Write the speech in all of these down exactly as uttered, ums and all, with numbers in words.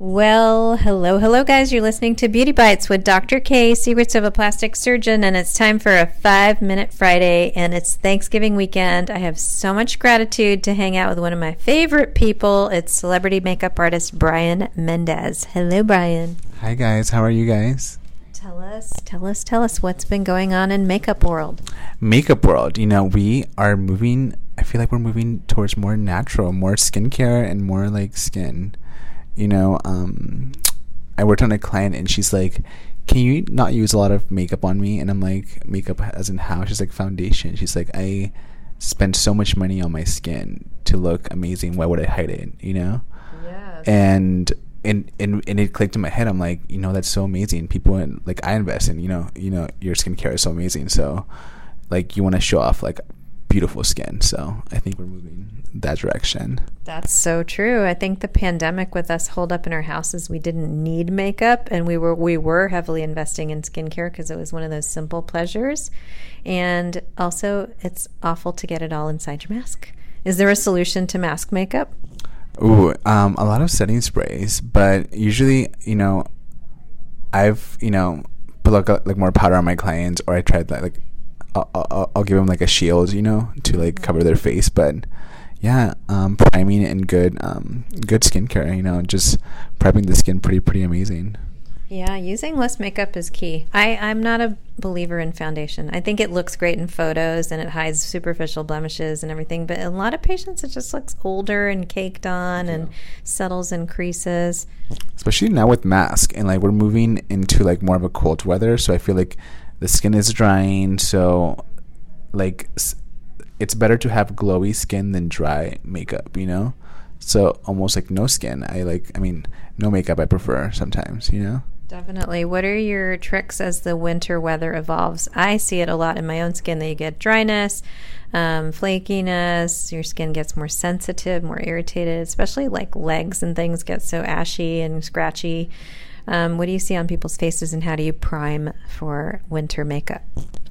Well, hello, hello, guys. You're listening to Beauty Bites with Doctor K, Secrets of a Plastic Surgeon, and it's time for a five-minute Friday, and it's Thanksgiving weekend. I have so much gratitude to hang out with one of my favorite people. It's celebrity makeup artist Brian Mendez. Hello, Brian. Hi, guys. How are you guys? Tell us, tell us, tell us what's been going on in makeup world. Makeup world. You know, we are moving, I feel like we're moving towards more natural, more skincare and more like skin. You know, um, I worked on a client and she's like, can you not use a lot of makeup on me? And I'm like, makeup as in how? She's like, foundation. She's like, I spend so much money on my skin to look amazing. Why would I hide it? You know? Yes. And and and and it clicked in my head. I'm like, you know, that's so amazing. People like I invest in, you know, you know, your skincare is so amazing. So like you want to show off like beautiful skin. So I think we're moving that direction. That's so true. I think the pandemic with us holed up in our houses, we didn't need makeup, and we were we were heavily investing in skincare because it was one of those simple pleasures. And also, it's awful to get it all inside your mask. Is there a solution to mask makeup? Ooh, um, a lot of setting sprays, but usually, you know, I've you know put like, like more powder on my clients, or I tried that like. I'll, I'll, I'll give them like a shield, you know, to like cover their face. But yeah, um, priming and good, um, good skincare, you know, just prepping the skin pretty, pretty amazing. Yeah, using less makeup is key. I, I'm not a believer in foundation. I think it looks great in photos and it hides superficial blemishes and everything. But a lot of patients, it just looks older and caked on yeah. and settles in creases. Especially now with mask and like we're moving into like more of a cold weather. So I feel like the skin is drying, so like it's better to have glowy skin than dry makeup, you know? So almost like no skin. I like, I mean, no makeup I prefer sometimes, you know? Definitely. What are your tricks as the winter weather evolves? I see it a lot in my own skin that you get dryness, um, flakiness, your skin gets more sensitive, more irritated, especially like legs and things get so ashy and scratchy. Um, what do you see on people's faces, and how do you prime for winter makeup?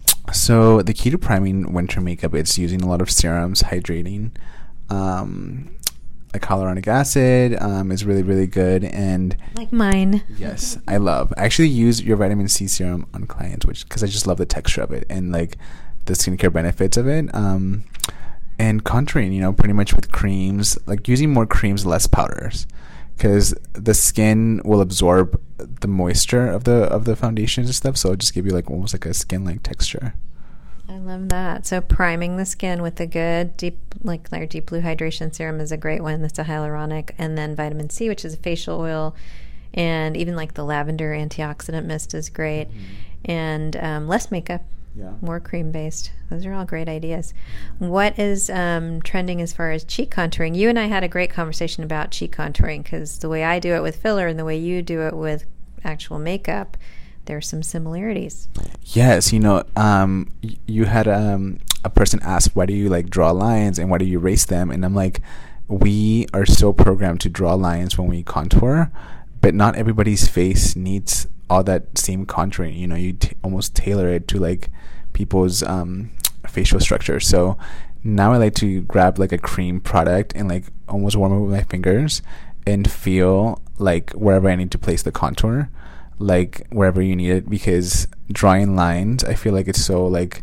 So the key to priming winter makeup is using a lot of serums, hydrating. Um, like hyaluronic acid um, is really, really good. And like mine. Yes, I love. I actually use your vitamin C serum on clients, which because I just love the texture of it and like the skincare benefits of it. Um, and contouring, you know, pretty much with creams, like using more creams, less powders. Because the skin will absorb the moisture of the of the foundations and stuff, so it'll just give you like almost like a skin-like texture. I love that. So priming the skin with a good deep, like our deep blue hydration serum is a great one. That's a hyaluronic, and then vitamin C, which is a facial oil, and even like the lavender antioxidant mist is great, mm-hmm. and um, less makeup. Yeah. More cream-based. Those are all great ideas. What is um, trending as far as cheek contouring? You and I had a great conversation about cheek contouring because the way I do it with filler and the way you do it with actual makeup, there are some similarities. Yes, you know, um, y- you had um, a person ask, why do you like draw lines and why do you erase them? And I'm like, we are so programmed to draw lines when we contour, but not everybody's face needs all that same contouring. You know, you t- almost tailor it to like people's um, facial structure. So now I like to grab like a cream product and like almost warm it with my fingers and feel like wherever I need to place the contour, like wherever you need it, because drawing lines, I feel like it's so like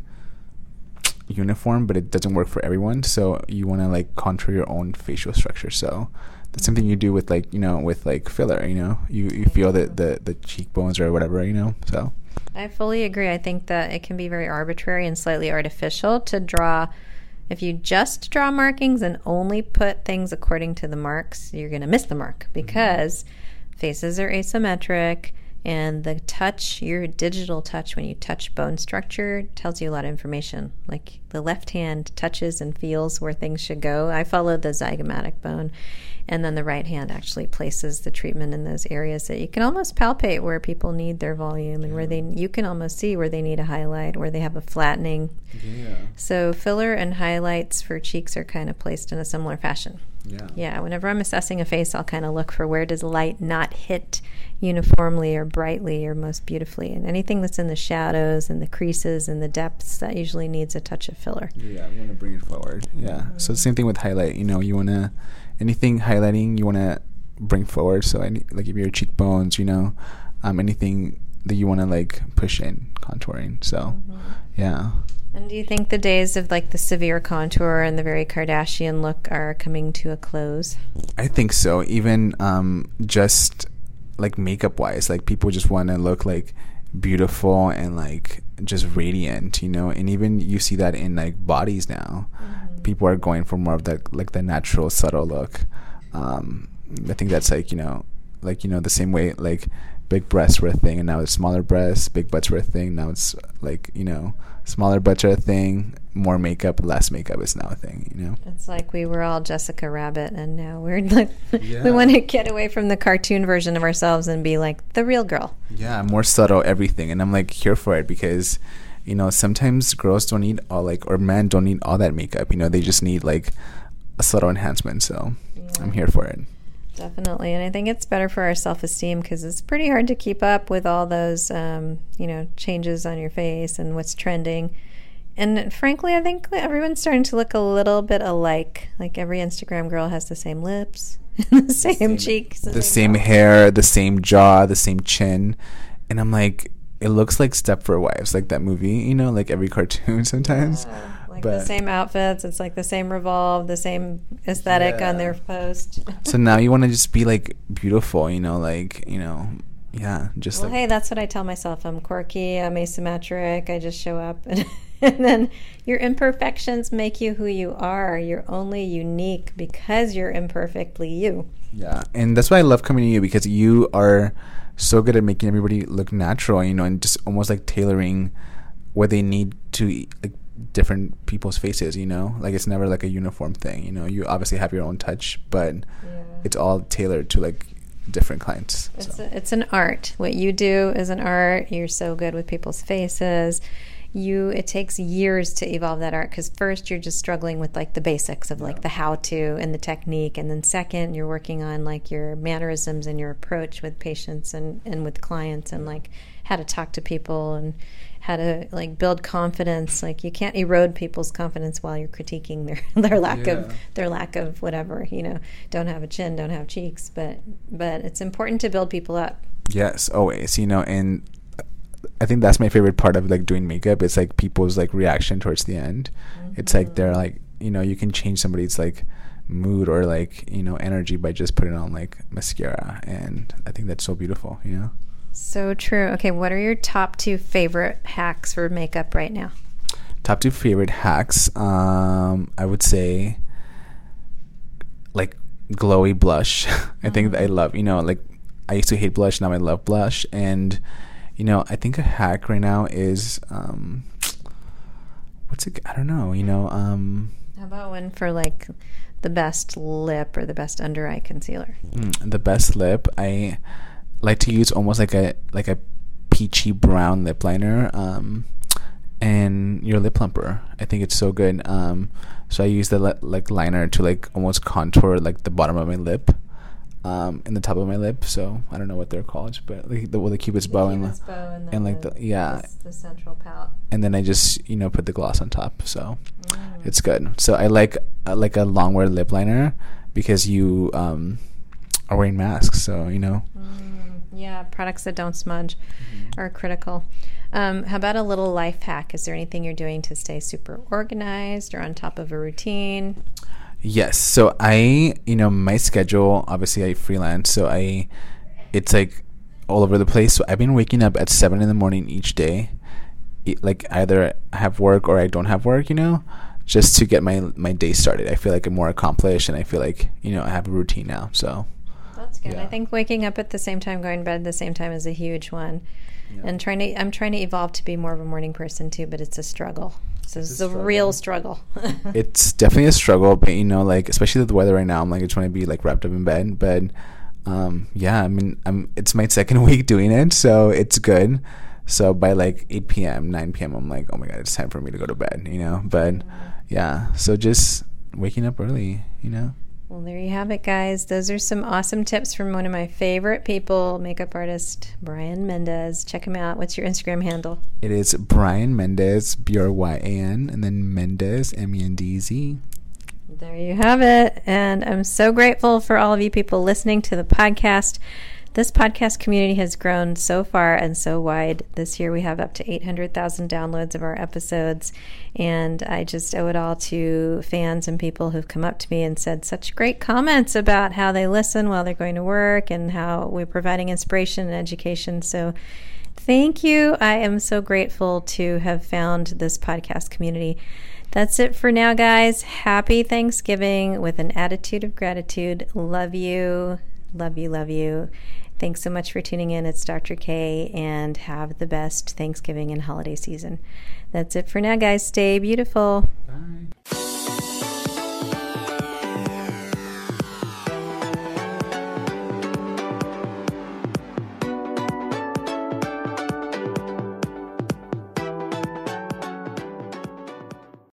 uniform, but it doesn't work for everyone. So you want to like contour your own facial structure. So that's something you do with like, you know, with like filler, you know, you, you feel the, the, the cheekbones or whatever, you know, so. I fully agree. I think that it can be very arbitrary and slightly artificial to draw. If you just draw markings and only put things according to the marks, you're going to miss the mark because mm-hmm. faces are asymmetric. And the touch, your digital touch when you touch bone structure tells you a lot of information. Like the left hand touches and feels where things should go. I follow the zygomatic bone. And then the right hand actually places the treatment in those areas that you can almost palpate where people need their volume and where they you can almost see where they need a highlight, where they have a flattening. Yeah. So filler and highlights for cheeks are kind of placed in a similar fashion. Yeah. Yeah. Whenever I'm assessing a face, I'll kind of look for where does light not hit uniformly or brightly or most beautifully. And anything that's in the shadows and the creases and the depths, that usually needs a touch of filler. Yeah, we want to bring it forward. Yeah. Mm-hmm. So the same thing with highlight. You know, you want to, anything highlighting, you want to bring forward. So any, like if your cheekbones, you know, um, anything that you want to like push in contouring. So mm-hmm. yeah. And do you think the days of like the severe contour and the very Kardashian look are coming to a close? I think so. Even um, just like makeup wise, like people just want to look like beautiful and like just radiant, you know. And even you see that in like bodies now. Mm-hmm. People are going for more of that like the natural subtle look. Um, I think that's like, you know, like, you know, the same way like big breasts were a thing and now it's smaller breasts, big butts were a thing, now it's like, you know, smaller butts are a thing, more makeup, less makeup is now a thing, you know. It's like we were all Jessica Rabbit and now we're like yeah. we want to get away from the cartoon version of ourselves and be like the real girl. Yeah, more subtle everything. And I'm like here for it because, you know, sometimes girls don't need all like, or men don't need all that makeup, you know, they just need like a subtle enhancement. So yeah. I'm here for it. Definitely. And I think it's better for our self-esteem because it's pretty hard to keep up with all those, um, you know, changes on your face and what's trending. And frankly, I think everyone's starting to look a little bit alike. Like every Instagram girl has the same lips, the same, same cheeks. The, the same, same hair, the same jaw, the same chin. And I'm like, it looks like Stepford Wives, like that movie, you know, like every cartoon sometimes. Yeah. Like but, the same outfits, it's like the same revolve, the same aesthetic yeah. on their post. So now you want to just be like beautiful, you know, like, you know, yeah, just well, like. Hey, that's what I tell myself. I'm quirky, I'm asymmetric, I just show up. And, and then your imperfections make you who you are. You're only unique because you're imperfectly you. Yeah, and that's why I love coming to you because you are so good at making everybody look natural, you know, and just almost like tailoring what they need to like different people's faces, you know, like it's never like a uniform thing, you know. You obviously have your own touch, but yeah. it's all tailored to like different clients. It's so. a, it's an art. What you do is an art. You're so good with people's faces. You it takes years to evolve that art because first you're just struggling with like the basics of yeah. like the how to and the technique, and then second you're working on like your mannerisms and your approach with patients and and with clients and like how to talk to people and how to like build confidence. Like you can't erode people's confidence while you're critiquing their their lack yeah. of their lack of whatever, you know, don't have a chin, don't have cheeks, but but it's important to build people up. Yes, always, you know. And I think that's my favorite part of like doing makeup. It's like people's like reaction towards the end. Mm-hmm. It's like they're like, you know, you can change somebody's like mood or like, you know, energy by just putting on like mascara, and I think that's so beautiful, you know. So true. Okay, what are your top two favorite hacks for makeup right now? Top two favorite hacks, um, I would say like glowy blush. I mm-hmm. think that I love, you know, like I used to hate blush, now I love blush. And, you know, I think a hack right now is, um, what's it, I don't know, you know. Um, How about one for like the best lip or the best under eye concealer? Mm, the best lip, I like to use almost like a like a peachy brown lip liner um and your lip plumper. I think it's so good. Um so I use the le- like liner to like almost contour like the bottom of my lip um and the top of my lip. So I don't know what they're called, but like the, well, the cupid's the bow cupid's and, bow and, and like the, the yeah the, the central pout, and then I just, you know, put the gloss on top. So mm. it's good. So I like uh, like a long wear lip liner because you um are wearing masks, so you know. mm. Yeah, products that don't smudge mm-hmm. are critical. Um, how about a little life hack? Is there anything you're doing to stay super organized or on top of a routine? Yes. So I, you know, my schedule, obviously I freelance, so I, it's like all over the place. So I've been waking up at seven in the morning each day. It, like either I have work or I don't have work, you know, just to get my, my day started. I feel like I'm more accomplished and I feel like, you know, I have a routine now, so. That's good. Yeah. I think waking up at the same time, going to bed at the same time is a huge one. Yeah. And trying to, I'm trying to evolve to be more of a morning person too, but it's a struggle. So it's, it's a, a real struggle. It's definitely a struggle, but you know, like especially with the weather right now, I'm like I just want to be like wrapped up in bed. But um, yeah, I mean, I'm it's my second week doing it, so it's good. So by like eight p.m., nine p.m., I'm like, oh my god, it's time for me to go to bed, you know. But yeah, so just waking up early, you know. Well, there you have it, guys. Those are some awesome tips from one of my favorite people, makeup artist Bryan Mendez. Check him out. What's your Instagram handle? It is Bryan Mendez, B R Y A N, and then Mendez, M E N D Z. There you have it. And I'm so grateful for all of you people listening to the podcast. This podcast community has grown so far and so wide. This year we have up to eight hundred thousand downloads of our episodes. And I just owe it all to fans and people who've come up to me and said such great comments about how they listen while they're going to work and how we're providing inspiration and education. So thank you. I am so grateful to have found this podcast community. That's it for now, guys. Happy Thanksgiving with an attitude of gratitude. Love you. Love you. Love you. Thanks so much for tuning in. It's Doctor K, and have the best Thanksgiving and holiday season. That's it for now, guys. Stay beautiful. Bye.